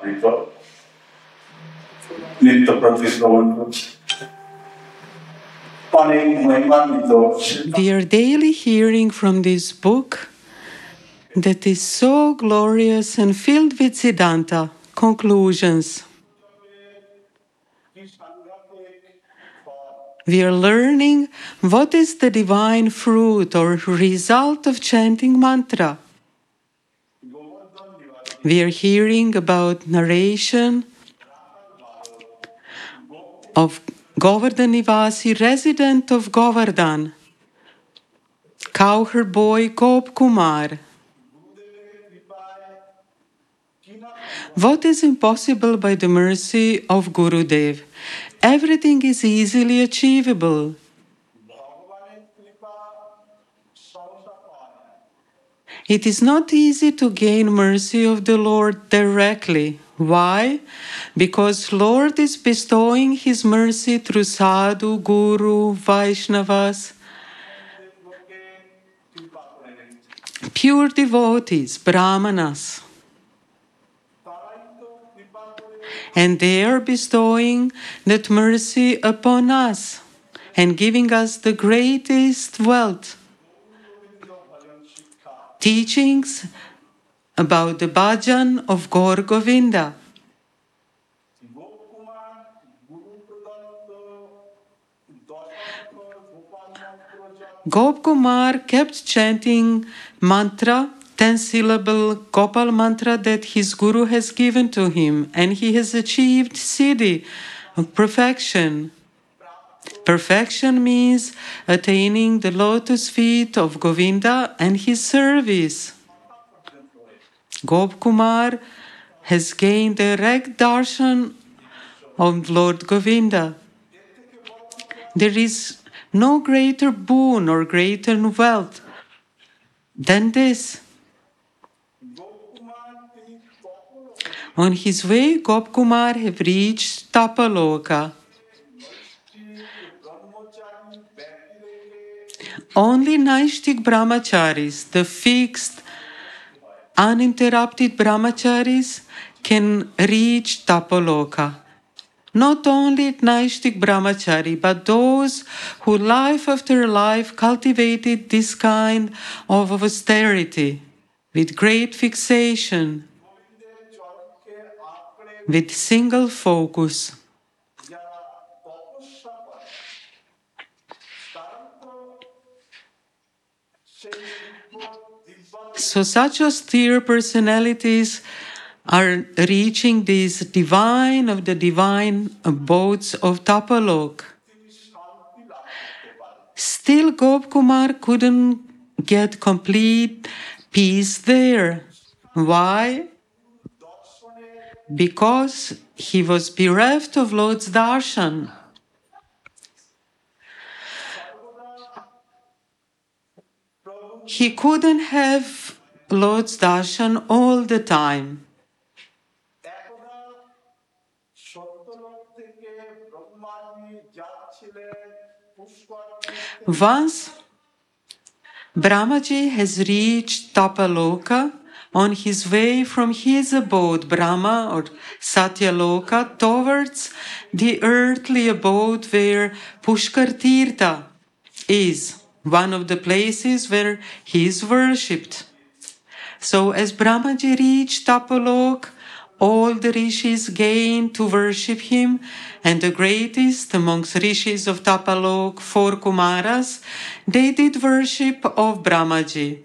नित्य प्रति श्रवण we are daily hearing from this book that is so glorious and filled with Siddhanta conclusions. We are learning what is the divine fruit or result of chanting mantra. We are hearing about narration of Govardhan Nivasi, resident of Govardhan, cowherd boy Gop Kumar. What is impossible by the mercy of Gurudev? Everything is easily achievable. It is not easy to gain mercy of the Lord directly. Why? Because Lord is bestowing His mercy through Sadhu, Guru, Vaishnavas, pure devotees, Brahmanas. And they are bestowing that mercy upon us and giving us the greatest wealth. Teachings about the bhajan of Gaur Govinda. Gop Kumar kept chanting mantra, 10-syllable Gopal mantra that his guru has given to him, and he has achieved siddhi, perfection. Perfection means attaining the lotus feet of Govinda and his service. Gop Kumar has gained direct darshan of Lord Govinda. There is no greater boon or greater wealth than this. On his way, Gop Kumar have reached Tapaloka. Only Naishtik Brahmacharis, the fixed, uninterrupted Brahmacharis, can reach Tapaloka. Not only Naishtik Brahmachari, but those who life after life cultivated this kind of austerity, with great fixation, with single focus. So such austere personalities are reaching these divine of the divine abodes of Tapalok. Still, Gop Kumar couldn't get complete peace there. Why? Because he was bereft of Lord's darshan. He couldn't have Lord's darshan all the time. Once Brahmaji has reached Tapaloka on his way from his abode, Brahma or Satyaloka, towards the earthly abode where Pushkar Tirtha is, one of the places where he is worshipped. So as Brahmaji reached Tapalok, all the rishis gained to worship him, and the greatest amongst rishis of Tapalok, 4 Kumaras, they did worship of Brahmaji.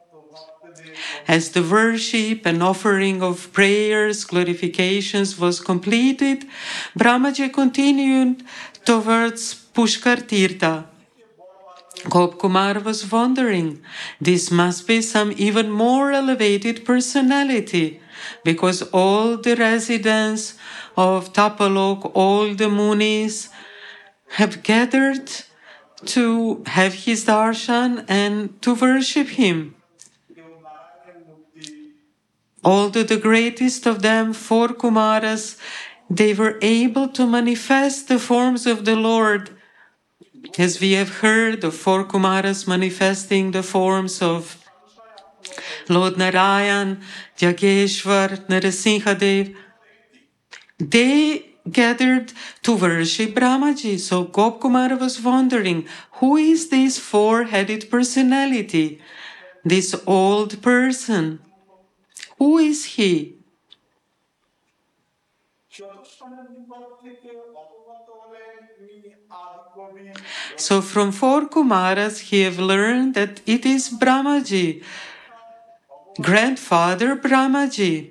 As the worship and offering of prayers, glorifications was completed, Brahmaji continued towards Pushkar Tirtha. Gop Kumar was wondering, this must be some even more elevated personality, because all the residents of Tapalok, all the munis, have gathered to have his darshan and to worship him. Although the greatest of them, 4 Kumaras, they were able to manifest the forms of the Lord. As we have heard of 4 Kumaras manifesting the forms of Lord Narayan, Yageshwar, Narasimhadev, they gathered to worship Brahmaji. So Gopkumara was wondering, who is this four-headed personality? This old person? Who is he? So from four Kumaras he have learned that it is Brahmaji, grandfather Brahmaji.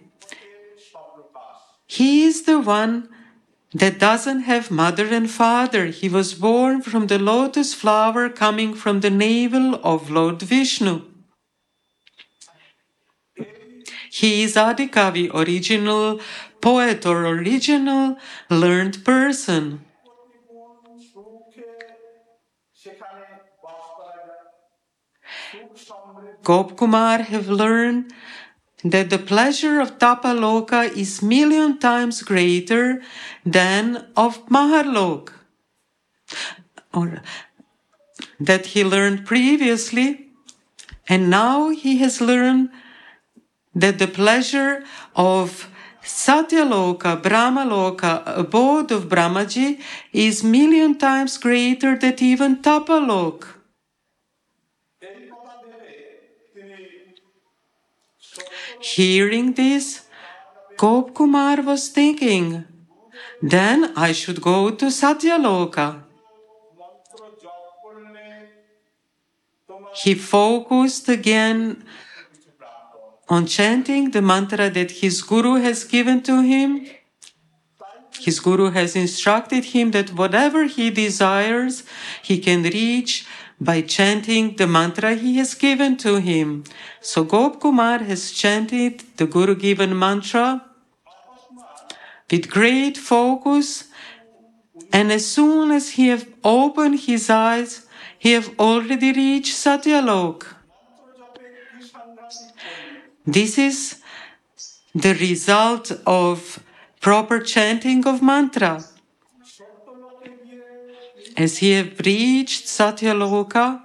He is the one that doesn't have mother and father. He was born from the lotus flower coming from the navel of Lord Vishnu. He is Adikavi, original poet or original learned person. Gopkumar have learned that the pleasure of Tapaloka is million times greater than of Maharlok, or that he learned previously, and now he has learned that the pleasure of Satyaloka, Brahmaloka, abode of Brahmaji, is million times greater than even Tapalok. Hearing this, Gopkumar was thinking, then I should go to Satyaloka. He focused again on chanting the mantra that his guru has given to him. His guru has instructed him that whatever he desires, he can reach by chanting the mantra he has given to him. So Gopkumar has chanted the guru-given mantra with great focus, and as soon as he have opened his eyes, he have already reached Satyalok. This is the result of proper chanting of mantra. As he have reached Satyaloka,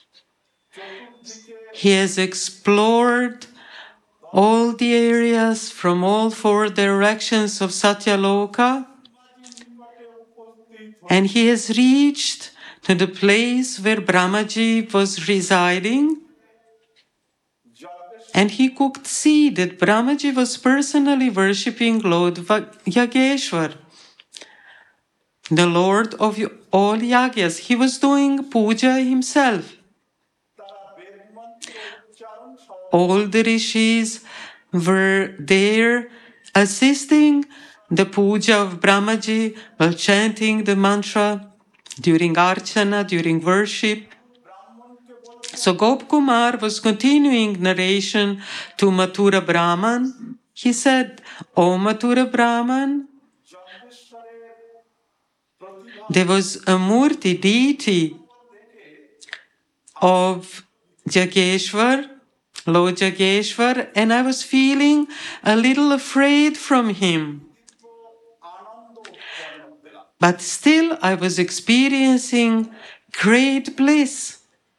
he has explored all the areas from all four directions of Satyaloka, and he has reached to the place where Brahmaji was residing, and he could see that Brahmaji was personally worshipping Lord Yageshwar, the Lord of all yagyas. He was doing puja himself. All the rishis were there assisting the puja of Brahmaji while chanting the mantra during archana, during worship. So Gopkumar was continuing narration to Mathura Brahman. He said, "O Mathura Brahman, there was a Murti, deity of Jageshwar, Lord Jageshwar, and I was feeling a little afraid from him. But still I was experiencing great bliss.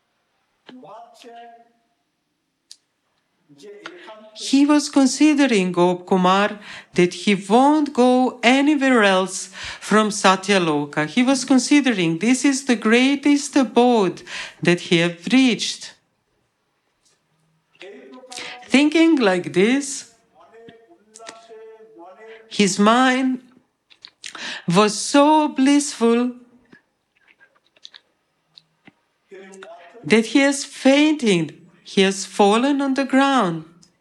He was considering, Gopkumar, that he won't go anywhere else from Satyaloka. He was considering this is the greatest abode that he have reached. Thinking like this, his mind was so blissful that he has fainted. He has fallen on the ground.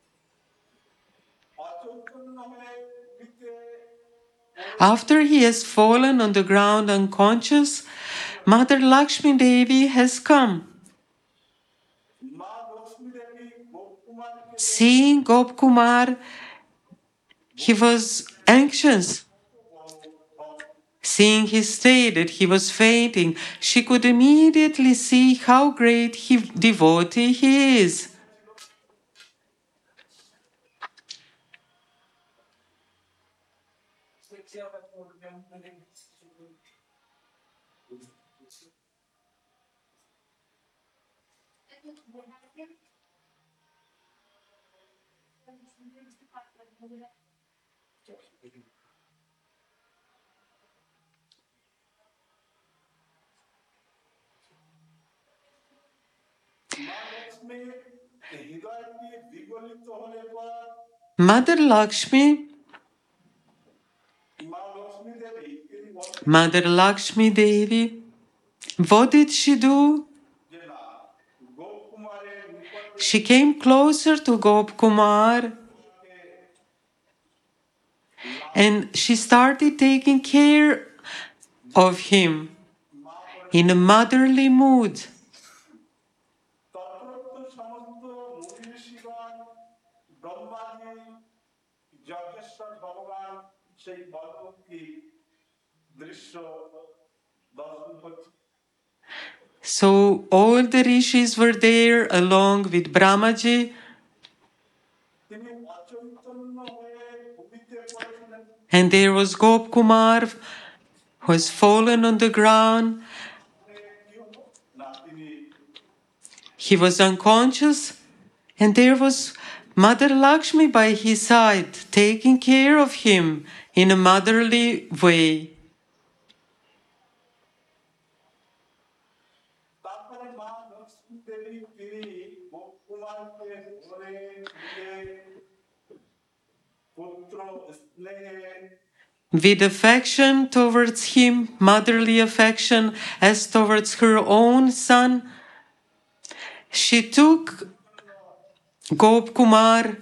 After he has fallen on the ground unconscious, Mother Lakshmi Devi has come. Seeing Gopkumar, he was anxious. Seeing his state, that he was fainting, she could immediately see how great devotee he is. Mother Lakshmi, Mother Lakshmi Devi, what did she do? She came closer to Gop Kumar and she started taking care of him in a motherly mood. So all the rishis were there along with Brahmaji. And there was Gop Kumar who has fallen on the ground. He was unconscious, and there was Mother Lakshmi by his side, taking care of him in a motherly way. With affection towards him, motherly affection as towards her own son, she took Gop Kumar,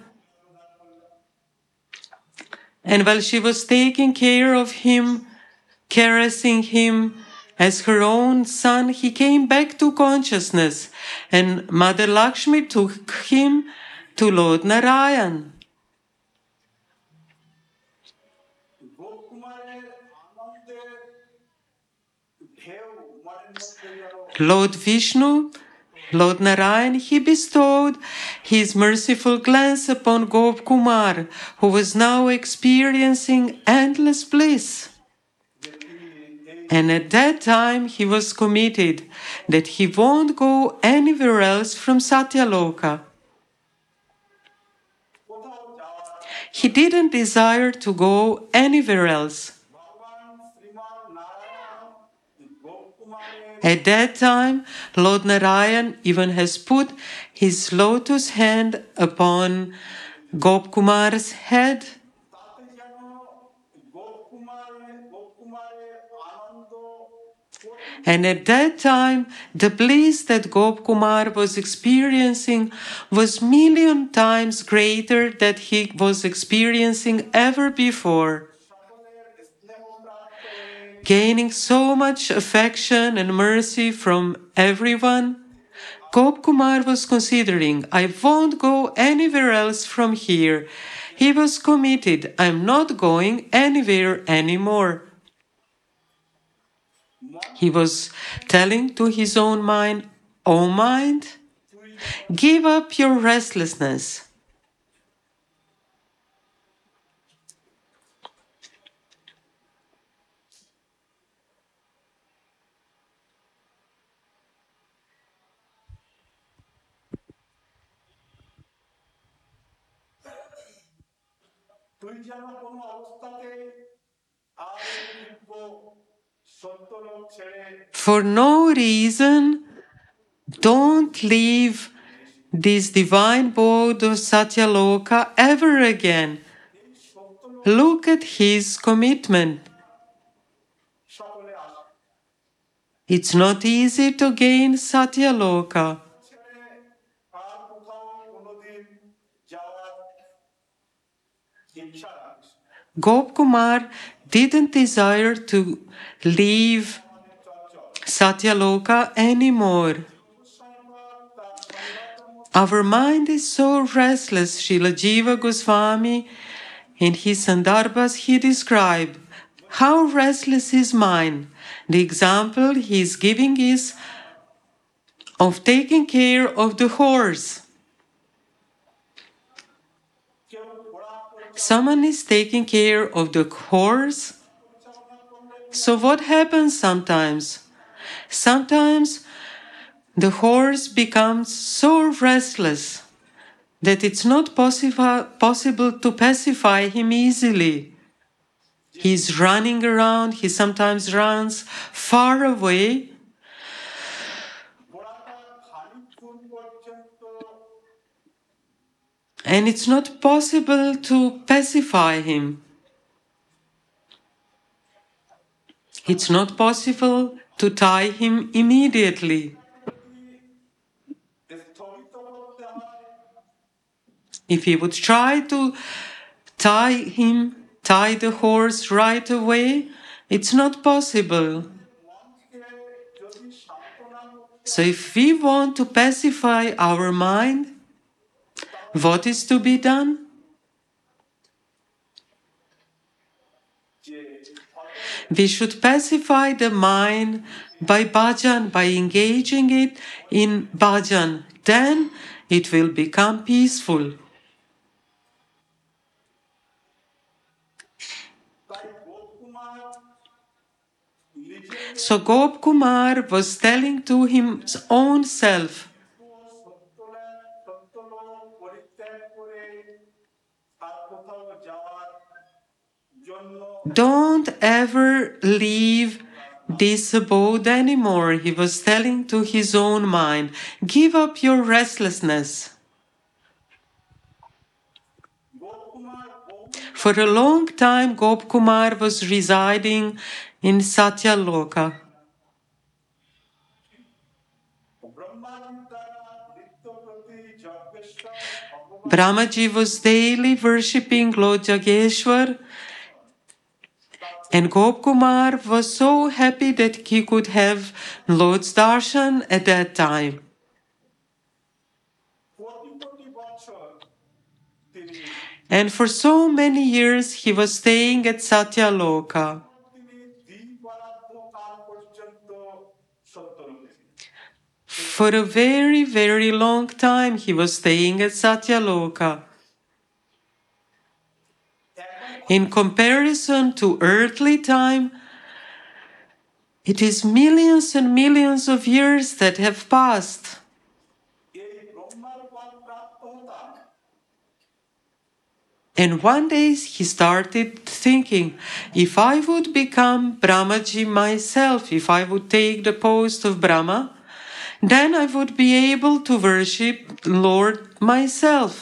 and while she was taking care of him, caressing him as her own son, he came back to consciousness, and Mother Lakshmi took him to Lord Narayan. Lord Vishnu, Lord Narayan, he bestowed his merciful glance upon Gop Kumar, who was now experiencing endless bliss. And at that time, he was committed that he won't go anywhere else from Satyaloka. He didn't desire to go anywhere else. At that time, Lord Narayan even has put his lotus hand upon Gop Kumar's head. And at that time, the bliss that Gop Kumar was experiencing was million times greater than he was experiencing ever before. Gaining so much affection and mercy from everyone, Gop Kumar was considering, I won't go anywhere else from here. He was committed, I'm not going anywhere anymore. He was telling to his own mind, O mind, give up your restlessness. For no reason, don't leave this divine abode of Satyaloka ever again. Look at his commitment. It's not easy to gain Satyaloka. Gop Kumar didn't desire to leave Satyaloka anymore. Our mind is so restless. Srila Jiva Goswami, in his Sandarbhas, he described how restless is mind. The example he is giving is of taking care of the horse. Someone is taking care of the horse. So what happens sometimes? Sometimes the horse becomes so restless that it's not possible to pacify him easily. He's running around, he sometimes runs far away. and it's not possible to pacify him. It's not possible to tie him immediately. If he would try to tie the horse right away, it's not possible. So if we want to pacify our mind, what is to be done? We should pacify the mind by bhajan, by engaging it in bhajan. Then it will become peaceful. So Gop Kumar was telling to his own self, don't ever leave this abode anymore. He was telling to his own mind, give up your restlessness. For a long time, Gop Kumar was residing in Satyaloka. Brahmaji was daily worshipping Lord Jageshwar, and Gop Kumar was so happy that he could have Lord's darshan at that time. And for so many years he was staying at Satyaloka. For a very, very long time he was staying at Satyaloka. In comparison to earthly time, it is millions and millions of years that have passed. And one day he started thinking, if I would become Brahmaji myself, if I would take the post of Brahma, then I would be able to worship Lord myself.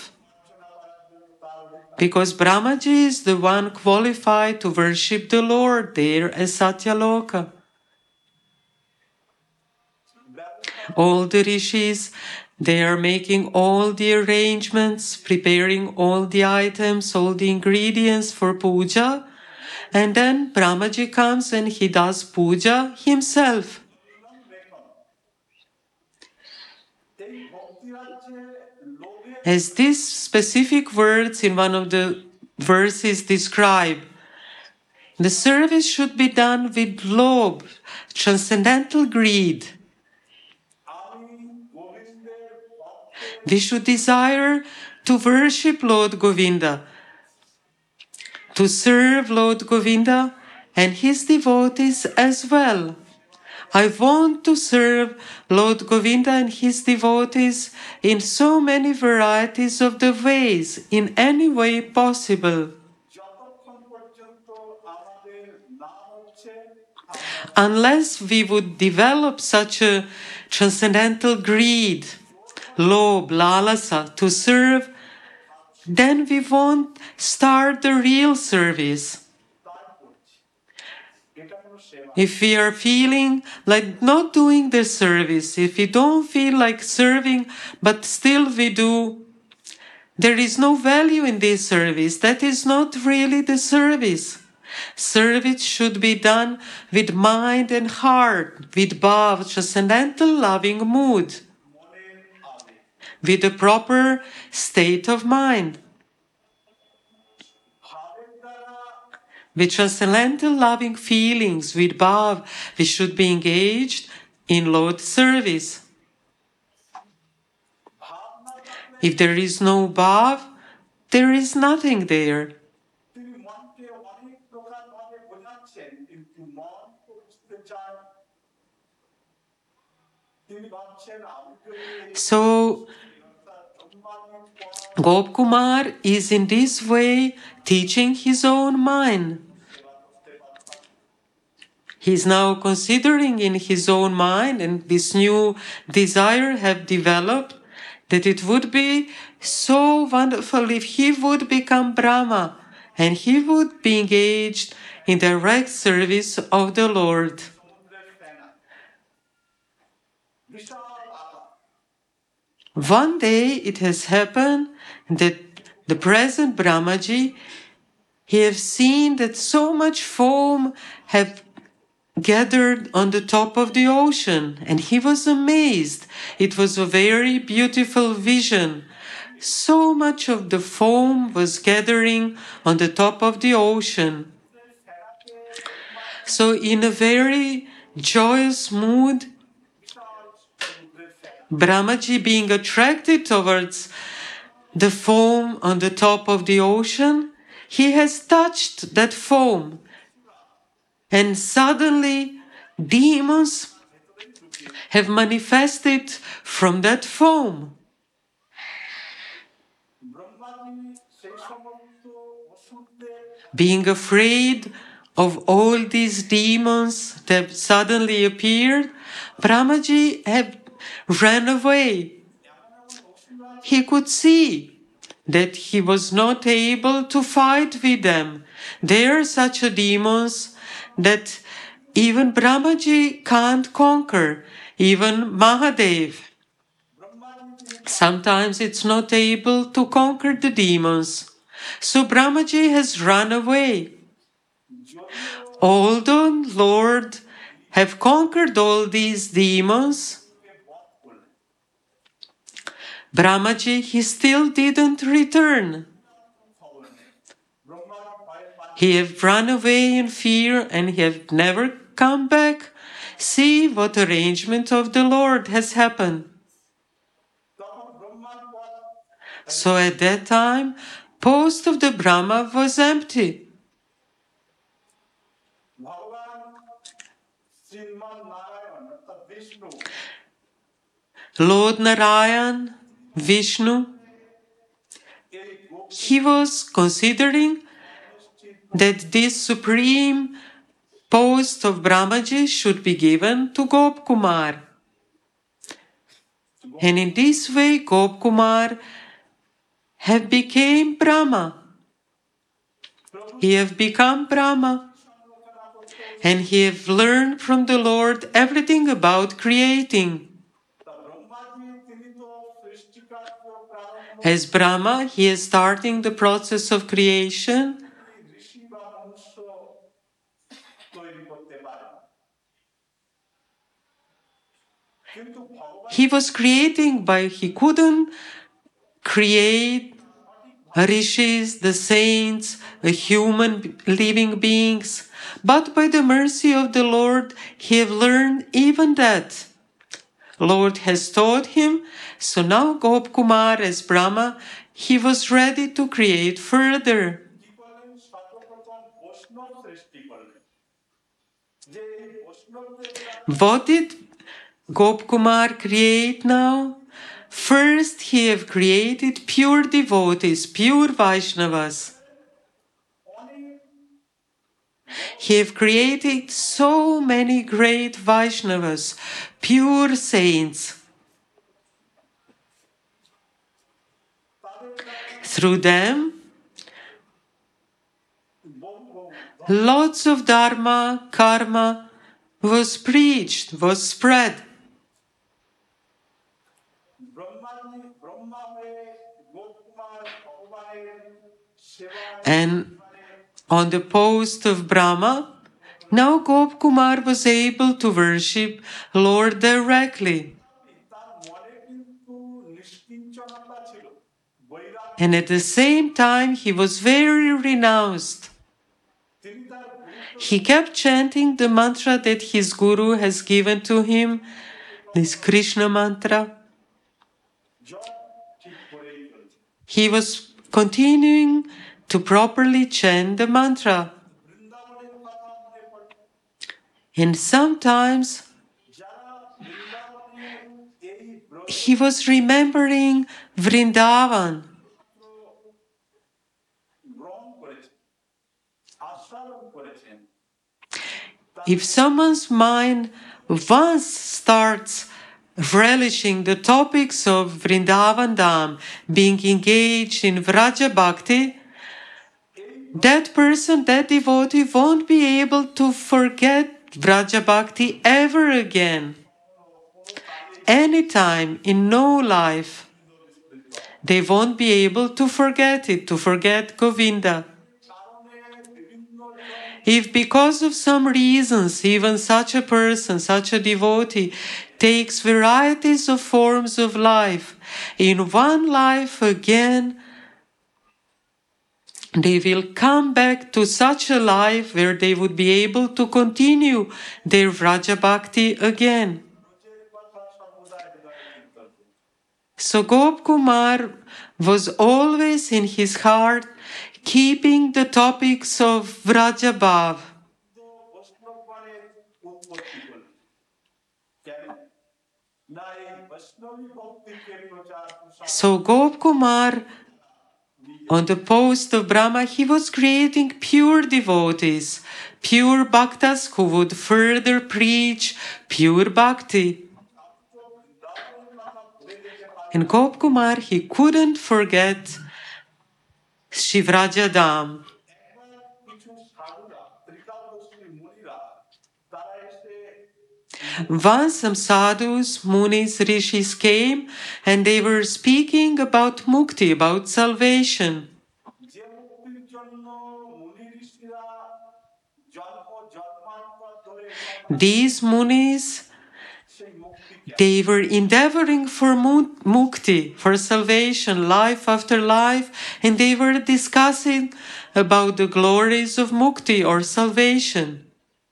Because Brahmaji is the one qualified to worship the Lord there at Satyaloka. All the rishis, they are making all the arrangements, preparing all the items, all the ingredients for puja. And then Brahmaji comes and he does puja himself. As these specific words in one of the verses describe, the service should be done with lobh, transcendental greed. We should desire to worship Lord Govinda, to serve Lord Govinda and his devotees as well. I want to serve Lord Govinda and his devotees in so many varieties of the ways, in any way possible. Unless we would develop such a transcendental greed, lobh, lalasa, to serve, then we won't start the real service. If we are feeling like not doing the service, if we don't feel like serving, but still we do, there is no value in this service. That is not really the service. Service should be done with mind and heart, with bhav, transcendental loving mood, with a proper state of mind. With transcendental loving feelings, with bhav, we should be engaged in Lord's service. If there is no bhav, there is nothing there. So, Gop Kumar is in this way teaching his own mind. He is now considering in his own mind, and this new desire have developed, that it would be so wonderful if he would become Brahma and he would be engaged in direct service of the Lord. One day it has happened that the present Brahmaji, he have seen that so much foam have gathered on the top of the ocean, and he was amazed. It was a very beautiful vision. So much of the foam was gathering on the top of the ocean. So in a very joyous mood, Brahmaji, being attracted towards the foam on the top of the ocean, he has touched that foam. And suddenly demons have manifested from that foam. Being afraid of all these demons that suddenly appeared, Brahmaji had ran away. He could see that he was not able to fight with them. They are such demons that even Brahmaji can't conquer, even Mahadev. Sometimes it's not able to conquer the demons. So Brahmaji has run away. Although Lord have conquered all these demons, Brahmaji, he still didn't return. He have run away in fear and he have never come back. See what arrangement of the Lord has happened. So at that time, post of the Brahma was empty. Lord Narayan, Vishnu, he was considering that this supreme post of Brahmaji should be given to Gopkumar. And in this way, Gopkumar have become Brahma. He have become Brahma. And he have learned from the Lord everything about creating. As Brahma, he is starting the process of creation. He was creating, but he couldn't create rishis, the saints, the human living beings. But by the mercy of the Lord, he have learned even that. Lord has taught him, so now Gopkumar as Brahma, he was ready to create further. What did Gopkumar create now? First, he have created pure devotees, pure Vaishnavas. He have created so many great Vaishnavas, pure saints. Through them, lots of Dharma, Karma was preached, was spread. And on the post of Brahma, now Gopkumar was able to worship Lord directly. And at the same time, he was very renounced. He kept chanting the mantra that his guru has given to him, this Krishna mantra. He was continuing to properly chant the mantra. And sometimes he was remembering Vrindavan. If someone's mind once starts relishing the topics of Vrindavan Dham, being engaged in Vraja Bhakti, that person, that devotee won't be able to forget Vraja Bhakti ever again. Anytime in no life, they won't be able to forget it, to forget Govinda. If because of some reasons, even such a person, such a devotee, takes varieties of forms of life, in one life again, they will come back to such a life where they would be able to continue their Vraja Bhakti again. So Gop Kumar was always in his heart keeping the topics of Vraja Bhav. So Gop Kumar, on the post of Brahma, he was creating pure devotees, pure bhaktas who would further preach pure bhakti. And Gop Kumar, he couldn't forget Shivraja Dham. Once some sadhus, munis, rishis came and they were speaking about mukti, about salvation. These munis, they were endeavoring for mukti, for salvation, life after life, and they were discussing about the glories of mukti or salvation.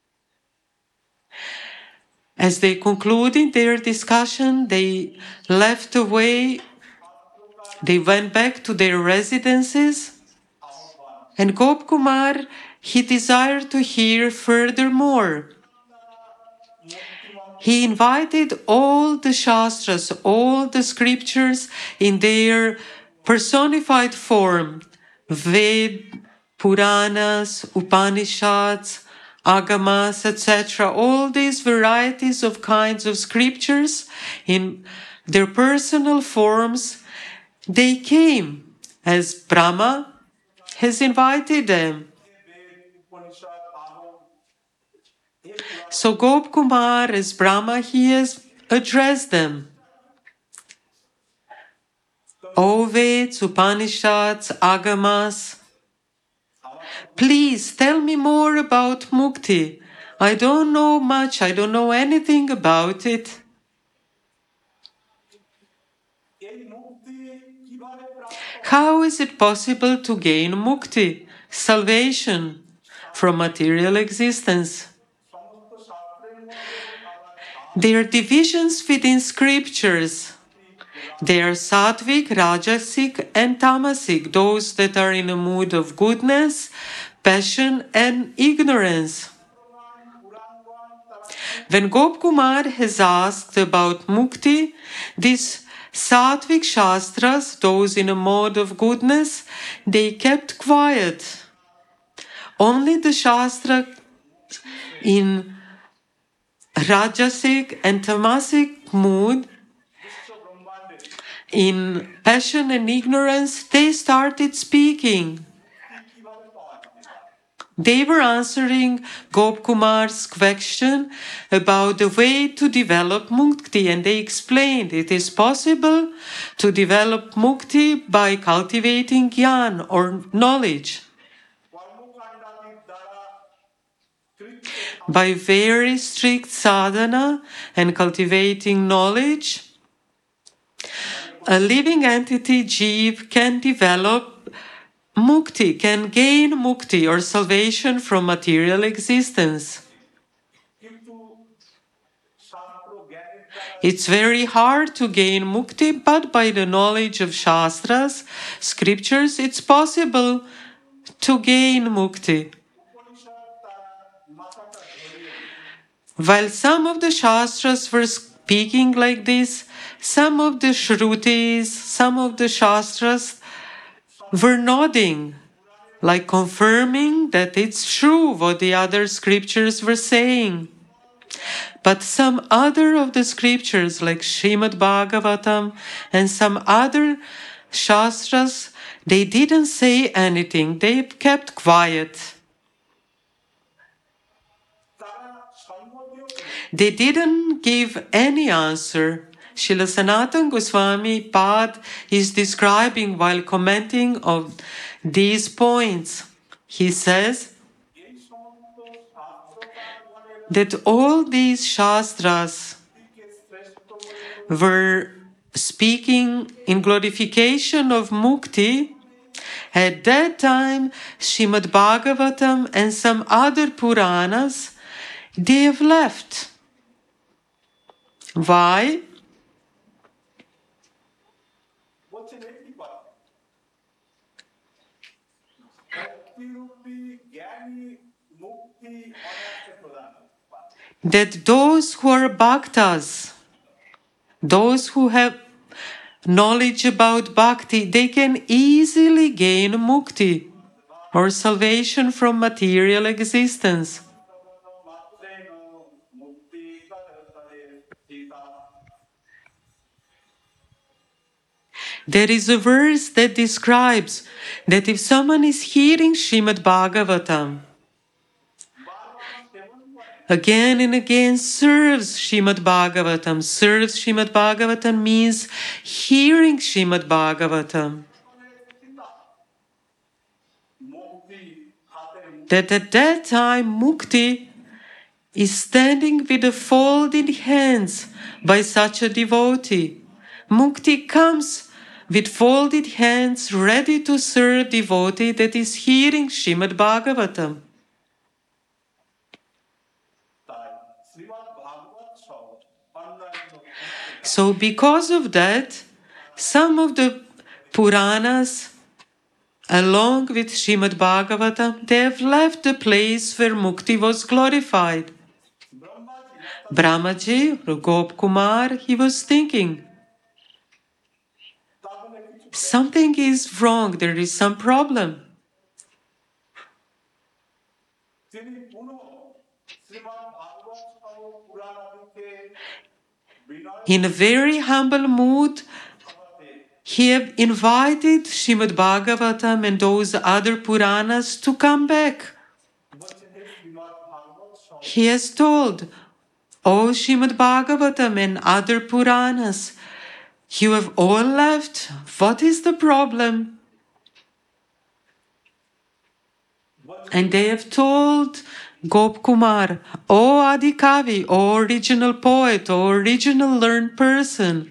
As they concluded their discussion, they left away, they went back to their residences, and Gop Kumar, he desired to hear furthermore. He invited all the Shastras, all the scriptures in their personified form, Ved, Puranas, Upanishads, Agamas, etc., all these varieties of kinds of scriptures in their personal forms, they came as Brahma has invited them. So Gop Kumar, as Brahma, he has addressed them. O Veds, Upanishads, Agamas, please tell me more about mukti. I don't know much, I don't know anything about it. How is it possible to gain mukti, salvation from material existence? There are divisions within scriptures. They are sattvic, rajasic, and tamasic, those that are in a mood of goodness, passion, and ignorance. When Gop Kumar has asked about mukti, these sattvic shastras, those in a mode of goodness, they kept quiet. Only the shastra in rajasic and tamasic mood, in passion and ignorance, they started speaking. They were answering Gop Kumar's question about the way to develop mukti, and they explained it is possible to develop mukti by cultivating jnana or knowledge. By very strict sadhana and cultivating knowledge, a living entity, Jeev, can develop mukti, can gain mukti or salvation from material existence. It's very hard to gain mukti, but by the knowledge of shastras, scriptures, it's possible to gain mukti. While some of the shastras were speaking like this, some of the shrutis, some of the shastras were nodding, like confirming that it's true what the other scriptures were saying. But some other of the scriptures, like Srimad Bhagavatam and some other Shastras, they didn't say anything. They kept quiet. They didn't give any answer. Srila Sanatana Goswami Pad is describing while commenting on these points. He says that all these Shastras were speaking in glorification of Mukti. At that time, Srimad Bhagavatam and some other Puranas, they have left. Why? That those who are bhaktas, those who have knowledge about bhakti, they can easily gain mukti or salvation from material existence. There is a verse that describes that if someone is hearing Srimad Bhagavatam, again and again serves Srimad Bhagavatam. Serves Srimad Bhagavatam means hearing Srimad Bhagavatam. That at that time Mukti is standing with the folded hands by such a devotee. Mukti comes with folded hands ready to serve devotee that is hearing Srimad Bhagavatam. So because of that, some of the Puranas, along with Srimad Bhagavatam, they have left the place where Mukti was glorified. Brahmaji, or Gop Kumar, he was thinking, something is wrong, there is some problem. In a very humble mood, he have invited Srimad Bhagavatam and those other Puranas to come back. He has told, "Oh Srimad Bhagavatam and other Puranas, you have all left. What is the problem?" And they have told Gop Kumar, "Oh Adikavi, oh original poet, oh original learned person,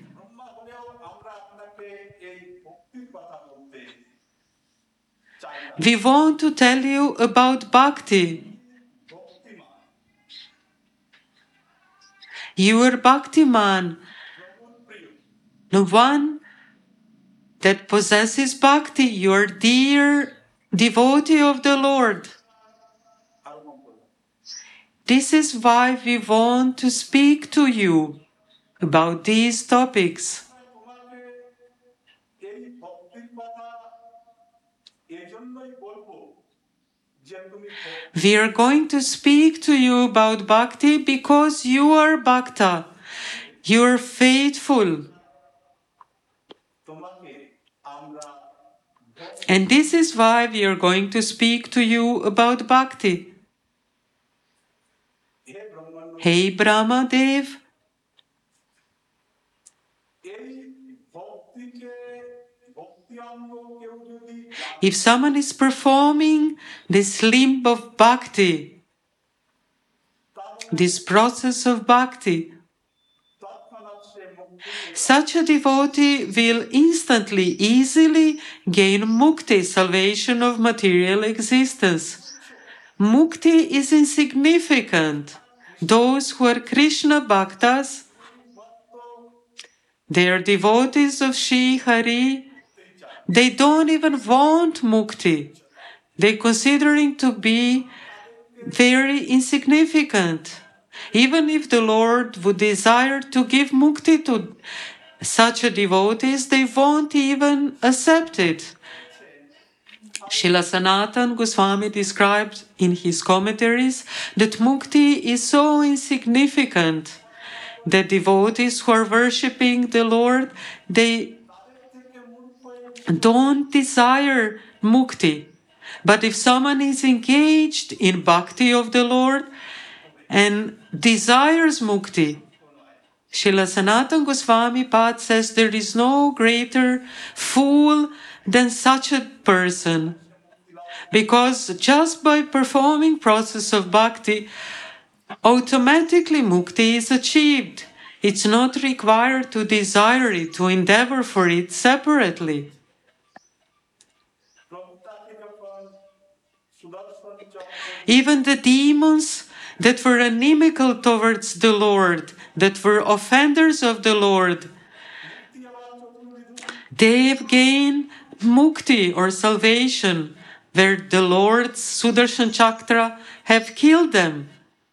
we want to tell you about Bhakti. You are Bhaktiman, the one that possesses Bhakti, you are dear devotee of the Lord. This is why we want to speak to you about these topics. We are going to speak to you about Bhakti because you are Bhakta. You are faithful. And this is why we are going to speak to you about Bhakti." Hey Brahma Dev, if someone is performing this limb of Bhakti, this process of Bhakti, such a devotee will instantly, easily gain mukti, salvation of material existence. Mukti is insignificant. Those who are Krishna Bhaktas, they are devotees of Shri Hari, they don't even want mukti. They consider it to be very insignificant. Even if the Lord would desire to give mukti to such a devotees, they won't even accept it. Srila Sanatana Goswami described in his commentaries that mukti is so insignificant that devotees who are worshipping the Lord, they don't desire mukti. But if someone is engaged in bhakti of the Lord and desires mukti, Srila Sanatana Goswami Pad says there is no greater fool than such a person. Because just by performing process of bhakti, automatically mukti is achieved. It's not required to desire it, to endeavor for it separately. Even the demons that were inimical towards the Lord, that were offenders of the Lord, they've gained mukti or salvation, where the Lord's Sudarshan Chakra have killed them.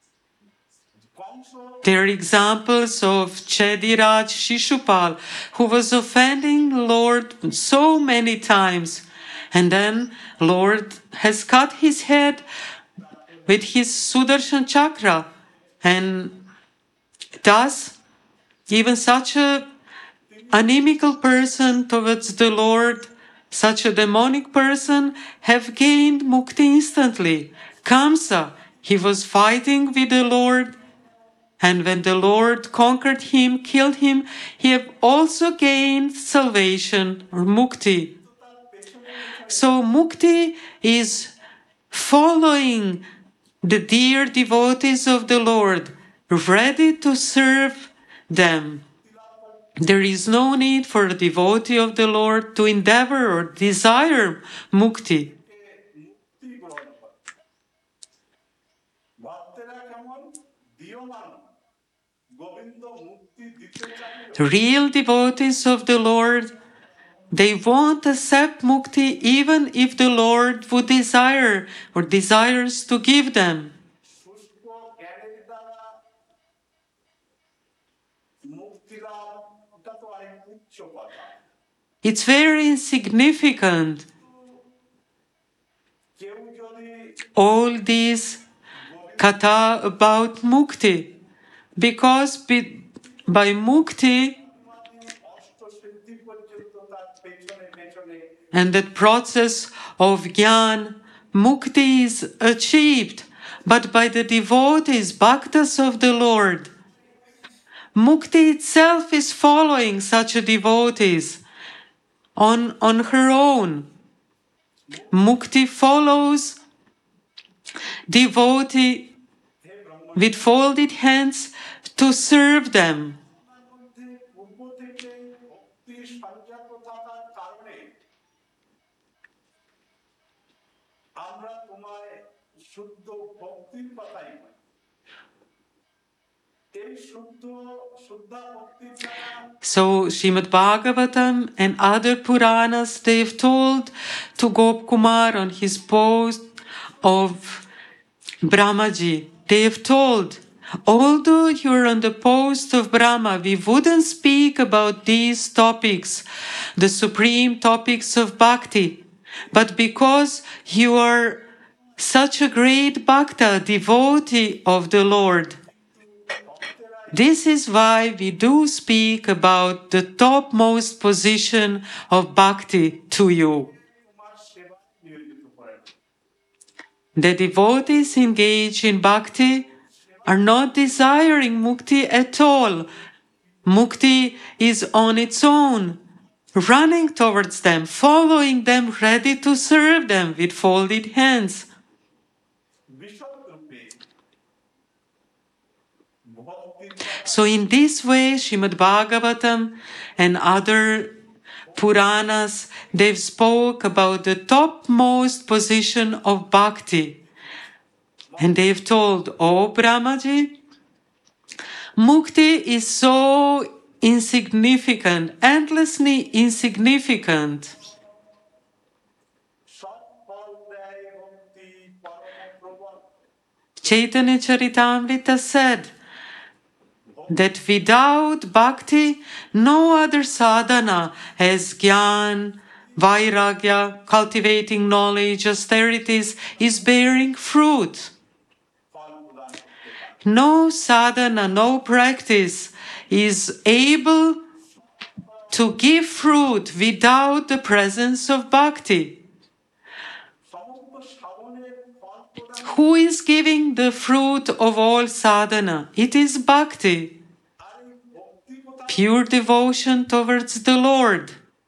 There are examples of Chediraj Shishupal, who was offending the Lord so many times, and then Lord has cut his head with his Sudarshan Chakra, and thus even such a inimical person towards the Lord, such a demonic person, have gained mukti instantly. Kamsa, he was fighting with the Lord, and when the Lord conquered him, killed him, he have also gained salvation or mukti. So mukti is following the dear devotees of the Lord, ready to serve them. There is no need for a devotee of the Lord to endeavor or desire mukti. Real devotees of the Lord, they won't accept mukti even if the Lord would desire or desires to give them. It's very insignificant. All this katha about mukti, because by mukti and that process of jnana, mukti is achieved, but by the devotees, bhaktas of the Lord. Mukti itself is following such a devotees on her own. Mukti follows devotee with folded hands to serve them. So Srimad Bhagavatam and other Puranas, they've told to Gop Kumar on his post of Brahmaji, they've told, although you're on the post of Brahma, we wouldn't speak about these topics, the supreme topics of bhakti. But because you are such a great bhakta, devotee of the Lord, this is why we do speak about the topmost position of bhakti to you. The devotees engaged in bhakti are not desiring mukti at all. Mukti is on its own, running towards them, following them, ready to serve them with folded hands. So in this way, Srimad Bhagavatam and other Puranas, they've spoke about the topmost position of bhakti. And they've told, oh Brahmaji, mukti is so insignificant, endlessly insignificant. Chaitanya Charitamrita said that without bhakti, no other sadhana as jnana, Vairagya, cultivating knowledge, austerities, is bearing fruit. No sadhana, no practice is able to give fruit without the presence of bhakti. Who is giving the fruit of all sadhana? It is bhakti, pure devotion towards the Lord.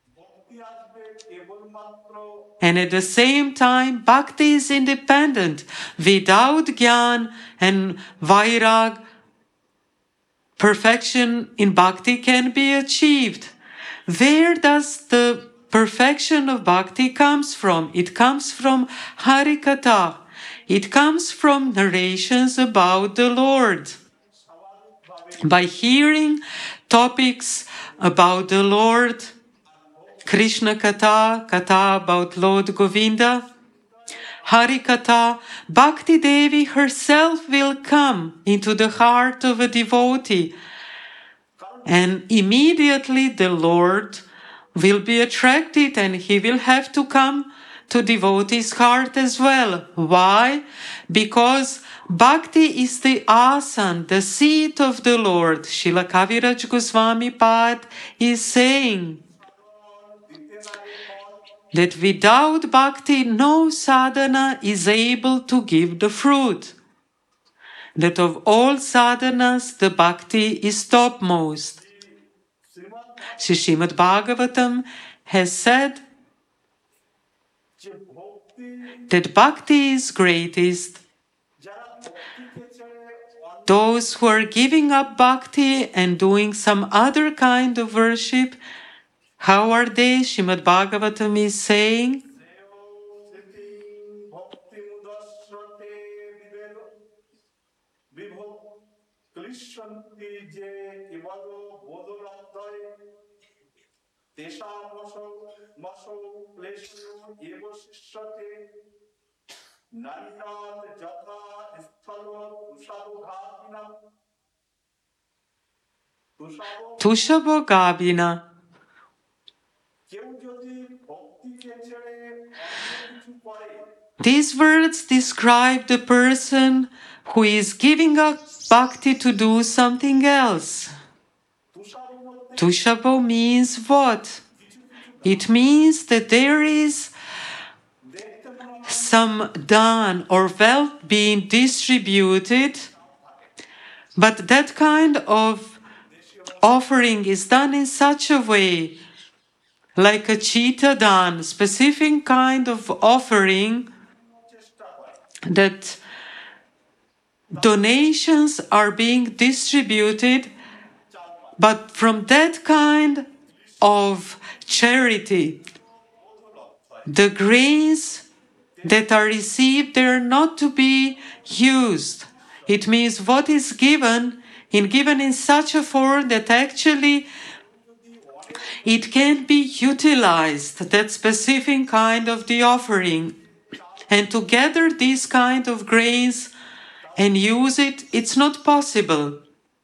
And at the same time, bhakti is independent. Without jnana and vairag, perfection in bhakti can be achieved. Where does the perfection of bhakti comes from? It comes from Harikatha. It comes from narrations about the Lord. By hearing topics about the Lord, Krishna Katha, Katha about Lord Govinda, Harikatha, Bhakti Devi herself will come into the heart of a devotee, and immediately the Lord will be attracted and he will have to come to devotee's heart as well. Why? Because bhakti is the asan, the seat of the Lord. Srila Kaviraj Goswami Pad is saying that without bhakti, no sadhana is able to give the fruit. That of all sadhanas, the bhakti is topmost. Srimad Bhagavatam has said that bhakti is greatest. Those who are giving up bhakti and doing some other kind of worship, how are they? Srimad Bhagavatam is saying, Tushabo Gabina. These words describe the person who is giving up bhakti to do something else. Tushabo means what? It means that there is some dhan or wealth being distributed, but that kind of offering is done in such a way, like a chita dhan, specific kind of offering that donations are being distributed, but from that kind of charity, the grains that are received, they are not to be used. It means what is given in such a form that actually it can be utilized, that specific kind of the offering. And to gather these kind of grains and use it, it's not possible.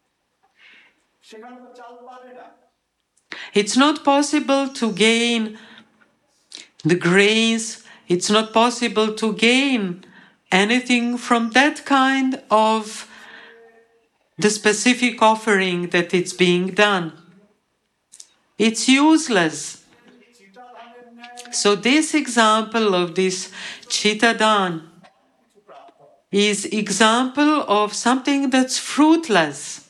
It's not possible to gain the grains. It's not possible to gain anything from that kind of the specific offering that it's being done. It's useless. So this example of this Chitadan is example of something that's fruitless.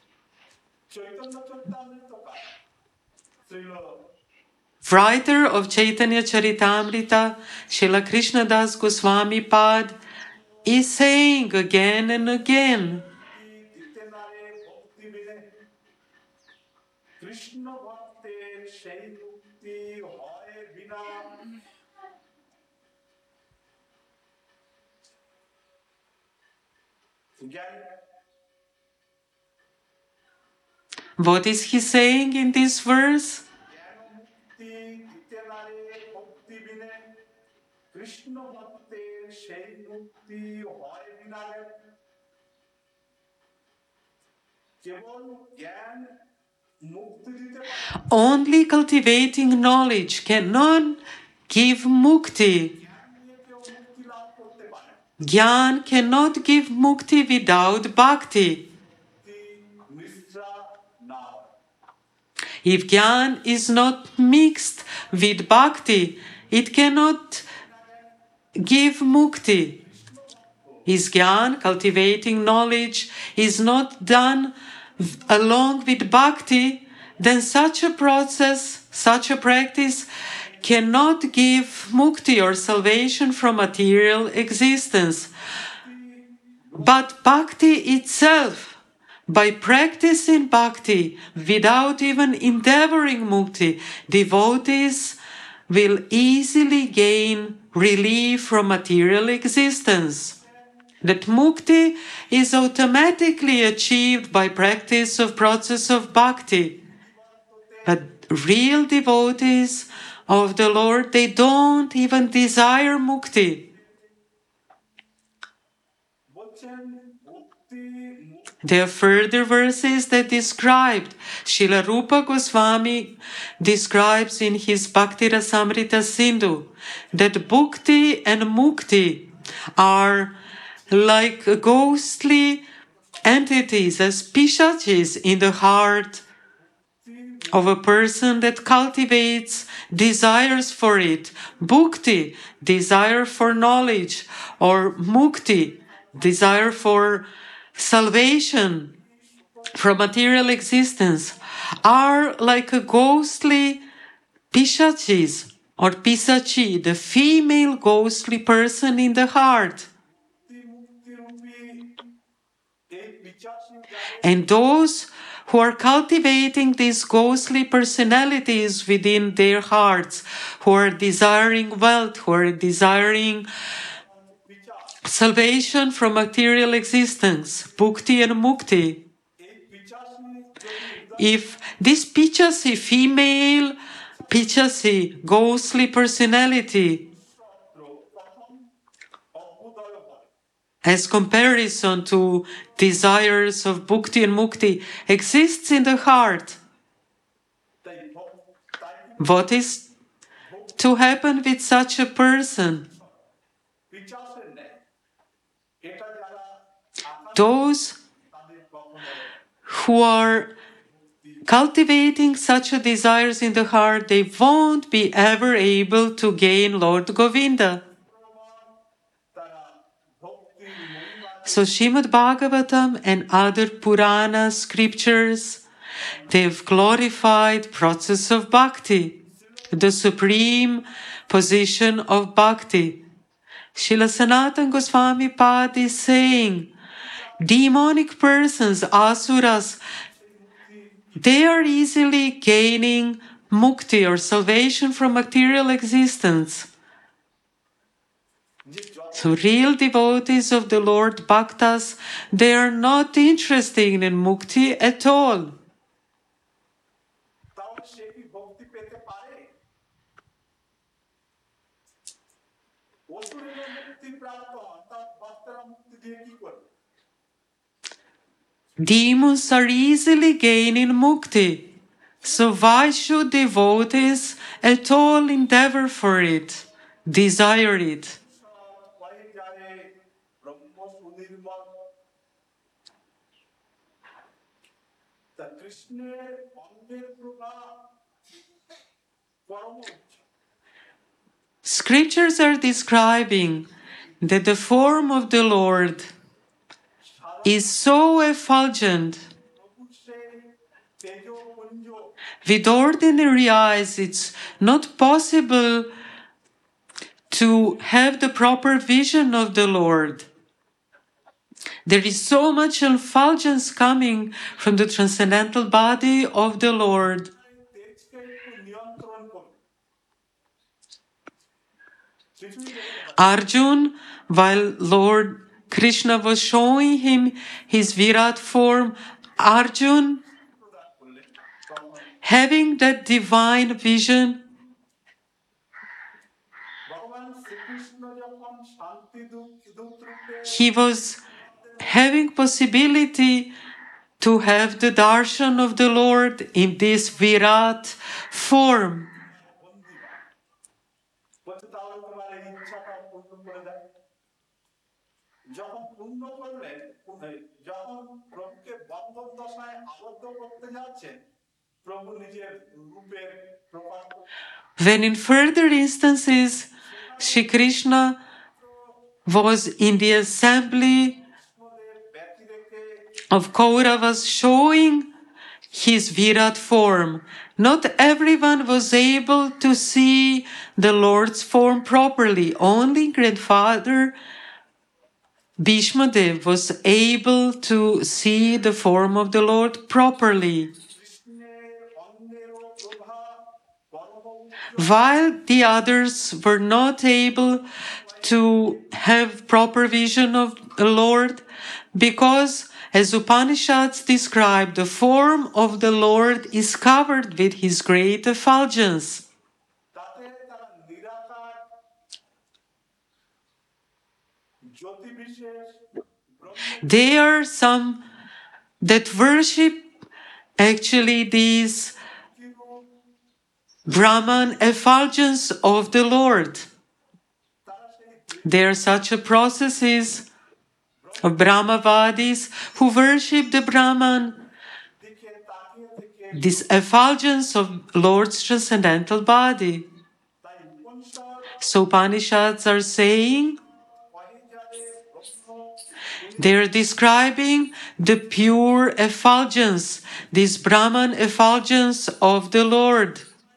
Writer of Chaitanya Charitamrita, Srila Krishnadas Goswami Pad, is saying again and again, what is he saying in this verse? Only cultivating knowledge cannot give mukti. Gyan cannot give mukti without bhakti. If Gyan is not mixed with bhakti, it cannot give mukti. Is Gyan, cultivating knowledge, is not done along with bhakti, then such a process, such a practice cannot give mukti or salvation from material existence. But bhakti itself, by practicing bhakti without even endeavoring mukti, devotees will easily gain relief from material existence. That mukti is automatically achieved by practice of process of bhakti. But real devotees of the Lord, they don't even desire mukti. There are further verses that described. Srila Rupa Goswami describes in his Bhakti Rasamrita Sindhu that bhukti and mukti are like ghostly entities, as pishachis in the heart of a person that cultivates desires for it. Bhukti, desire for knowledge, or mukti, desire for salvation from material existence, are like a ghostly pishachis or pisachi, the female ghostly person in the heart. And those who are cultivating these ghostly personalities within their hearts, who are desiring wealth, who are desiring salvation from material existence, bhukti and mukti, if this pichasi, female pichasi, ghostly personality, as comparison to desires of bhukti and mukti, exists in the heart, what is to happen with such a person? Those who are cultivating such a desires in the heart, they won't be ever able to gain Lord Govinda. So Srimad Bhagavatam and other Purana scriptures, they've glorified process of bhakti, the supreme position of bhakti. Srila Sanatana Goswami Pad is saying, demonic persons, asuras, they are easily gaining mukti or salvation from material existence. So real devotees of the Lord, bhaktas, they are not interested in mukti at all. Demons are easily gaining mukti. So why should devotees at all endeavor for it, desire it? Scriptures are describing that the form of the Lord is so effulgent. With ordinary eyes, it's not possible to have the proper vision of the Lord. There is so much effulgence coming from the transcendental body of the Lord. Arjun, while Lord Krishna was showing him his Virat form, Arjun, having that divine vision, he was having possibility to have the darshan of the Lord in this Virat form. বলছে তাহলে তোমার এই ইচ্ছাটা পূর্ণ করে দেয়। যখন পূর্ণ করলেন, যখন প্রভুকে বন্ধন দশায় আবদ্ধ করতে যাচ্ছেন, প্রভু নিজের রূপের প্রকাশ। When in further instances, Shri Krishna was in the assembly of Kauravas showing his Virat form. Not everyone was able to see the Lord's form properly. Only grandfather Bhishmadev was able to see the form of the Lord properly, while the others were not able to have proper vision of the Lord, because as Upanishads describe, the form of the Lord is covered with his great effulgence. There are some that worship actually these Brahman effulgence of the Lord. There are such a processes of Brahmavadis who worship the Brahman, this effulgence of Lord's transcendental body. So Upanishads are saying, they're describing the pure effulgence, this Brahman effulgence of the Lord.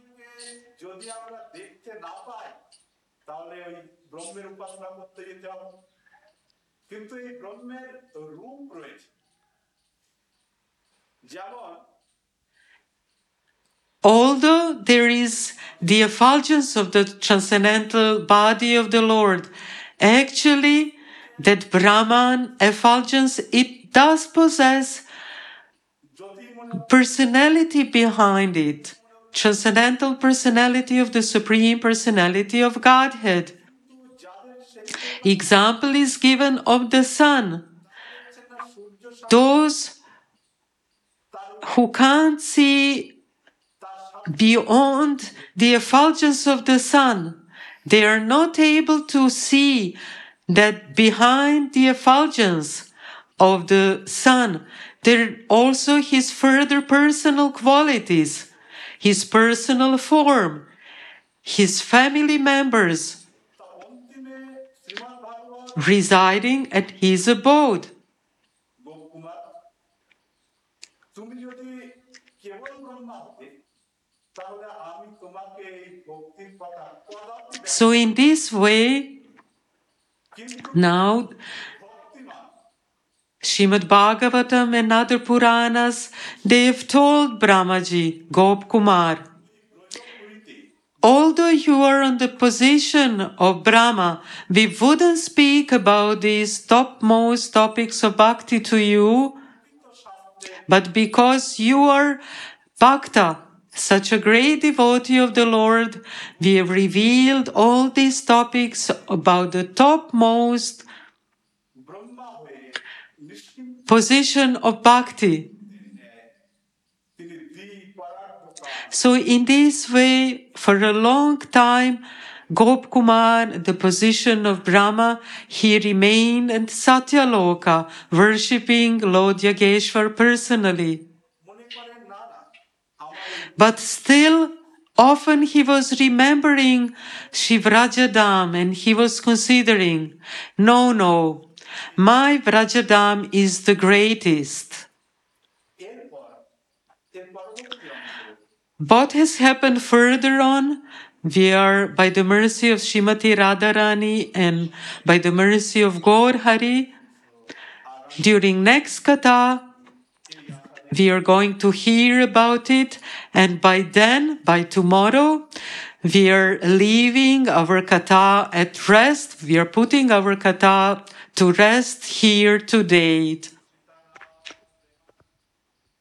Although there is the effulgence of the transcendental body of the Lord, actually that Brahman effulgence, it does possess personality behind it, transcendental personality of the Supreme Personality of Godhead. Example is given of the sun. Those who can't see beyond the effulgence of the sun, they are not able to see that behind the effulgence of the sun, there are also his further personal qualities, his personal form, his family members residing at his abode. So in this way, now Srimad Bhagavatam and other Puranas, they have told Brahmaji, Gopkumar, although you are on the position of Brahma, we wouldn't speak about these topmost topics of bhakti to you, but because you are Bhakta, such a great devotee of the Lord, we have revealed all these topics about the topmost position of bhakti. So in this way, for a long time, Gopkumar, the position of Brahma, he remained in Satyaloka, worshipping Lord Yageshwar personally. But still, often he was remembering Shri Vrajadam, and he was considering, no, my Vrajadam is the greatest. What has happened further on, we are, by the mercy of Srimati Radharani and by the mercy of Gaur Hari, during next Katha, we are going to hear about it, and by then, by tomorrow, we are leaving our Katha at rest. We are putting our Katha to rest here today.